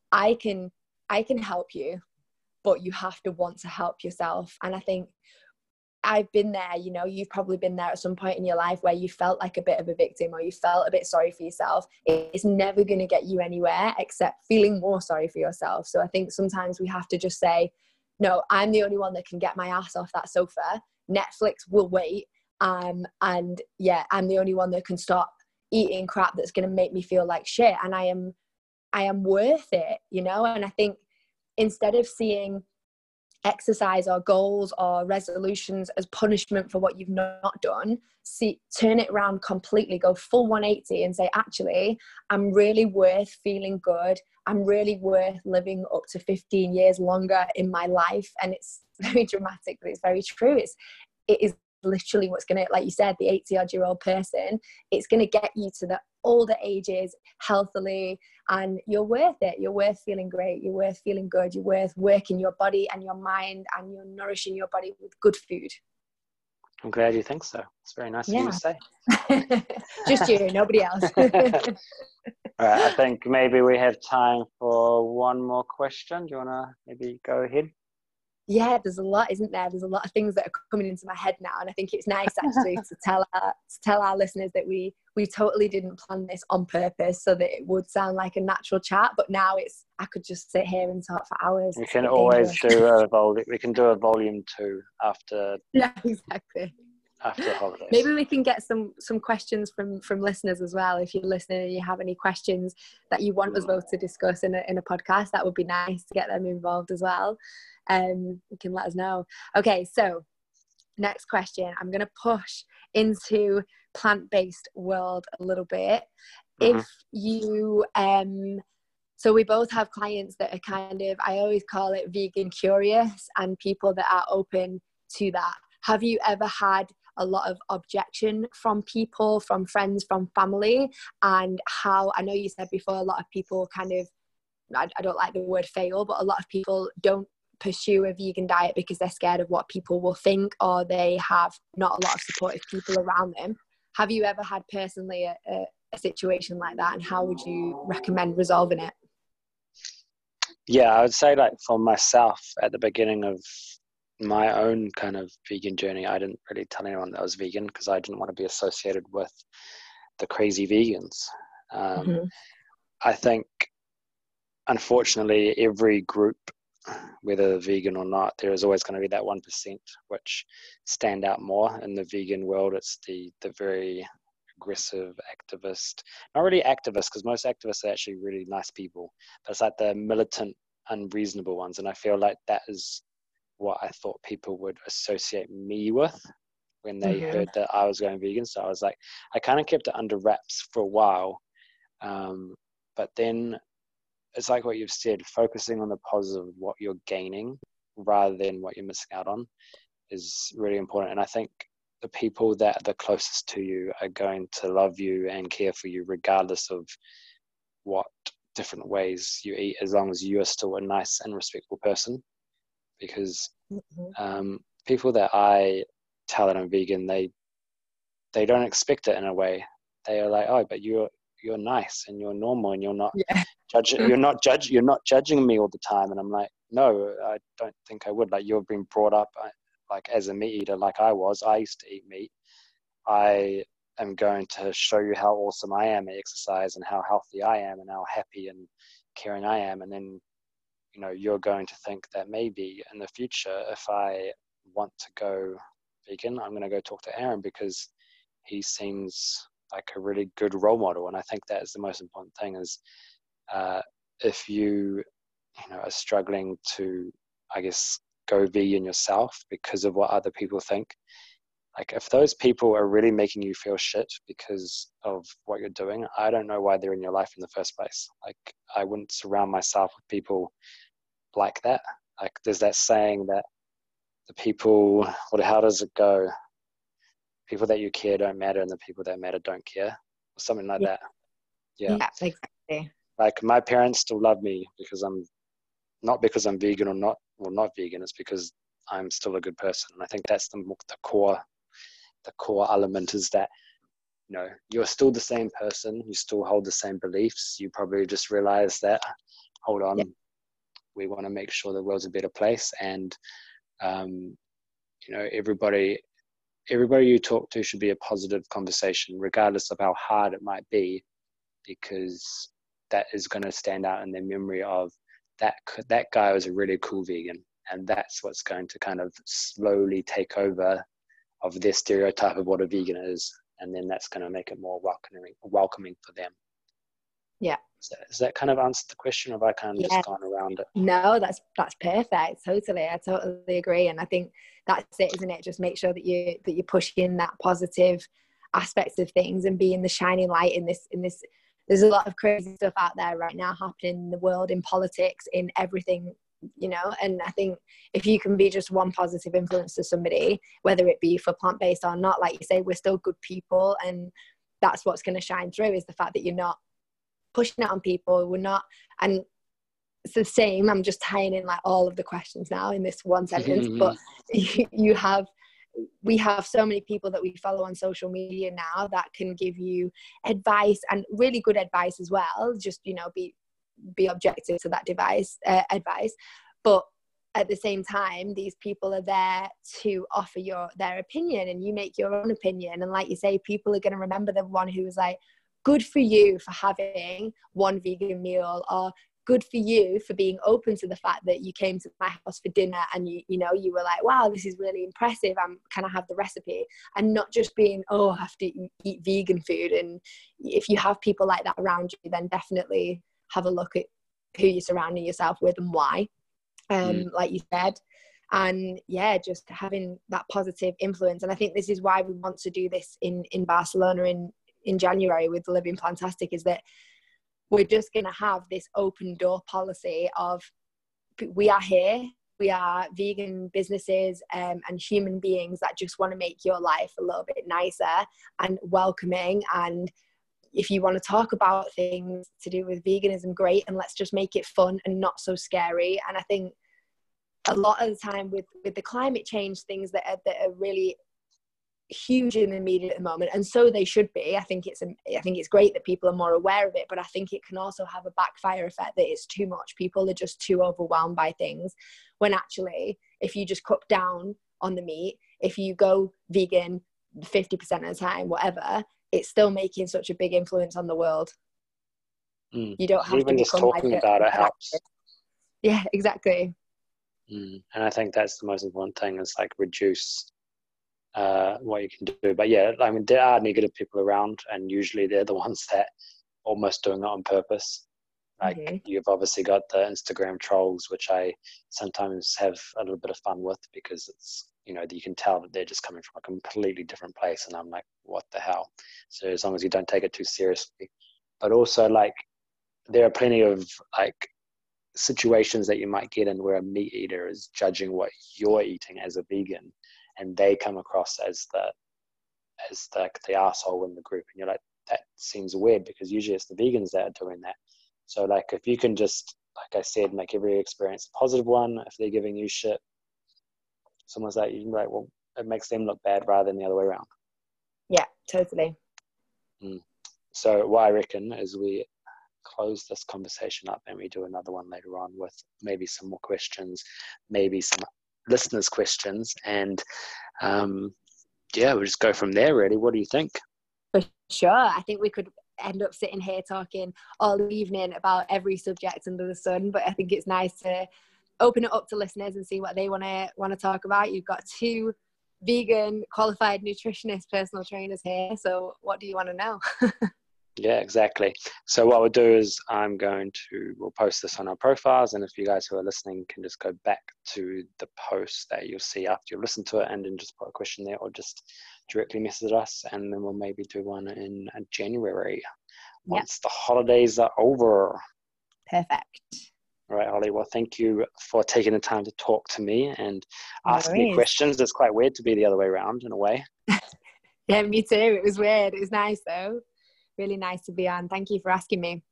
I can I can help you, but you have to want to help yourself. And I think I've been there, you know, you've probably been there at some point in your life where you felt like a bit of a victim, or you felt a bit sorry for yourself. It's never going to get you anywhere except feeling more sorry for yourself. So I think sometimes we have to just say, no, I'm the only one that can get my ass off that sofa. Netflix will wait. Um, and yeah, I'm the only one that can stop eating crap that's going to make me feel like shit. And I am, I am worth it, you know? And I think instead of seeing exercise or goals or resolutions as punishment for what you've not done, see, turn it around completely, go full one eighty and say, actually, I'm really worth feeling good. I'm really worth living up to fifteen years longer in my life. And it's very dramatic, but it's very true. It's, it is literally what's going to, like you said, the eighty odd year old person, it's going to get you to the older ages healthily, and you're worth it. You're worth feeling great. You're worth feeling good. You're worth working your body and your mind, and you're nourishing your body with good food. I'm glad you think so. It's very nice yeah. of you to say. Just you, nobody else. All right, I think maybe we have time for one more question. Do you want to maybe go ahead? Yeah, there's a lot, isn't there? There's a lot of things that are coming into my head now, and I think it's nice actually to tell our, to tell our listeners that we we totally didn't plan this on purpose so that it would sound like a natural chat. But now it's, I could just sit here and talk for hours. We It's can a bit always dangerous. do a vol- we can do a volume two after Yeah, exactly. after the holidays. Maybe we can get some some questions from from listeners as well. If you're listening and you have any questions that you want us both to discuss in a in a podcast, that would be nice to get them involved as well. Um, you can let us know. Okay, so next question. I'm going to push into plant-based world a little bit. Mm-hmm. If you um so we both have clients that are kind of, I always call it vegan curious, and people that are open to that. Have you ever had a lot of objection from people, from friends, from family? And how, I know you said before, a lot of people kind of, I, I don't like the word fail, but a lot of people don't pursue a vegan diet because they're scared of what people will think, or they have not a lot of supportive people around them. Have you ever had personally a, a, a situation like that, and how would you recommend resolving it? Yeah, I would say, like, for myself at the beginning of my own kind of vegan journey, I didn't really tell anyone that I was vegan because I didn't want to be associated with the crazy vegans. Um, mm-hmm. I think, unfortunately, every group, whether vegan or not, there is always going to be that one percent which stand out more in the vegan world. It's the the very aggressive activist, not really activist, because most activists are actually really nice people, but it's like the militant, unreasonable ones. And I feel like that is what I thought people would associate me with when they mm-hmm. heard that I was going vegan. So I was like, I kind of kept it under wraps for a while. Um, but then it's like what you've said, focusing on the positive, what you're gaining rather than what you're missing out on is really important. And I think the people that are the closest to you are going to love you and care for you regardless of what different ways you eat, as long as you are still a nice and respectful person. Because um, people that I tell that I'm vegan, they they don't expect it in a way. They are like, oh, but you're you're nice and you're normal and you're not yeah. judging. You're not judge. You're not judging me all the time. And I'm like, no, I don't think I would. Like, you've been brought up like as a meat eater, like I was. I used to eat meat. I am going to show you how awesome I am at exercise and how healthy I am and how happy and caring I am. And then, you know, you're going to think that maybe in the future, if I want to go vegan, I'm going to go talk to Aaron because he seems like a really good role model. And I think that is the most important thing is uh, if you, you know, are struggling to, I guess, go vegan yourself because of what other people think, like if those people are really making you feel shit because of what you're doing, I don't know why they're in your life in the first place. Like, I wouldn't surround myself with people like that. Like, there's that saying that the people, what, how does it go? People that you care don't matter and the people that matter don't care, or something like yeah. that. Yeah. Yeah, exactly. Like, my parents still love me because I'm, not because I'm vegan or not, or not vegan, it's because I'm still a good person. And I think that's the, the core, the core element is that, you know, you're still the same person, you still hold the same beliefs. You probably just realize that, hold on, yeah. we want to make sure the world's a better place. And um, you know, everybody, everybody you talk to should be a positive conversation, regardless of how hard it might be, because that is going to stand out in their memory of that, that guy was a really cool vegan. And that's what's going to kind of slowly take over of their stereotype of what a vegan is. And then that's going to make it more welcoming, welcoming for them. Yeah. So does that kind of answer the question, or have I kind of yeah. just gone around it? No, that's that's perfect. Totally. I totally agree. And I think that's it, isn't it? Just make sure that you that you push in that positive aspects of things and being the shining light in this in this. There's a lot of crazy stuff out there right now happening in the world, in politics, in everything, you know, and I think if you can be just one positive influence to somebody, whether it be for plant-based or not, like you say, we're still good people, and that's what's going to shine through, is the fact that you're not pushing it on people. We're not, and it's the same, I'm just tying in like all of the questions now in this one sentence, but you, you have we have so many people that we follow on social media now that can give you advice, and really good advice as well. Just, you know, be be objective to that device uh, advice, but at the same time, these people are there to offer your their opinion, and you make your own opinion. And like you say, people are going to remember the one who was like, good for you for having one vegan meal, or good for you for being open to the fact that you came to my house for dinner and you you know you were like, wow, this is really impressive, um can I have the recipe? And not just being, oh, I have to eat, eat vegan food. And if you have people like that around you, then definitely have a look at who you're surrounding yourself with and why, um mm. like you said. And yeah, just having that positive influence. And I think this is why we want to do this in in Barcelona in in January with Living Plantastic, is that we're just going to have this open door policy of, we are here, we are vegan businesses um, and human beings that just want to make your life a little bit nicer and welcoming. And if you want to talk about things to do with veganism, great, and let's just make it fun and not so scary. And I think a lot of the time with, with the climate change things that are, that are really huge in the media at the moment, and so they should be. I think it's I think it's great that people are more aware of it, but I think it can also have a backfire effect that it's too much. People are just too overwhelmed by things, when actually if you just cut down on the meat, if you go vegan fifty percent of the time, whatever, it's still making such a big influence on the world. Mm. You don't have even to just talking like about it helps. Yeah, exactly. Mm. And I think that's the most important thing, is like reduce uh what you can do. But yeah, I mean, there are negative people around, and usually they're the ones that almost doing it on purpose. Like mm-hmm. You've obviously got the Instagram trolls, which I sometimes have a little bit of fun with, because it's, you know, you can tell that they're just coming from a completely different place, and I'm like, what the hell? So as long as you don't take it too seriously. But also, like, there are plenty of like situations that you might get in where a meat eater is judging what you're eating as a vegan, and they come across as the as the, the asshole in the group, and you're like, that seems weird, because usually it's the vegans that are doing that. So like, if you can just, like I said, make every experience a positive one. If they're giving you shit, someone's like, you can be like, well, it makes them look bad rather than the other way around. Yeah, totally. Mm. So what I reckon is we close this conversation up and we do another one later on with maybe some more questions, maybe some listeners' questions, and um, yeah, we'll just go from there, really. What do you think? For sure. I think we could end up sitting here talking all evening about every subject under the sun, but I think it's nice to open it up to listeners and see what they want to want to talk about. You've got two vegan qualified nutritionist personal trainers here, so what do you want to know? Yeah, exactly. So what we'll do is I'm going to, we'll post this on our profiles, and if you guys who are listening can just go back to the post that you'll see after you've listened to it, and then just put a question there, or just directly message us, and then we'll maybe do one in January once yep. the holidays are over. Perfect. All right, Holly. Well, thank you for taking the time to talk to me and no ask worries. me questions. It's quite weird to be the other way around in a way. Yeah, me too. It was weird. It was nice though. Really nice to be on. Thank you for asking me.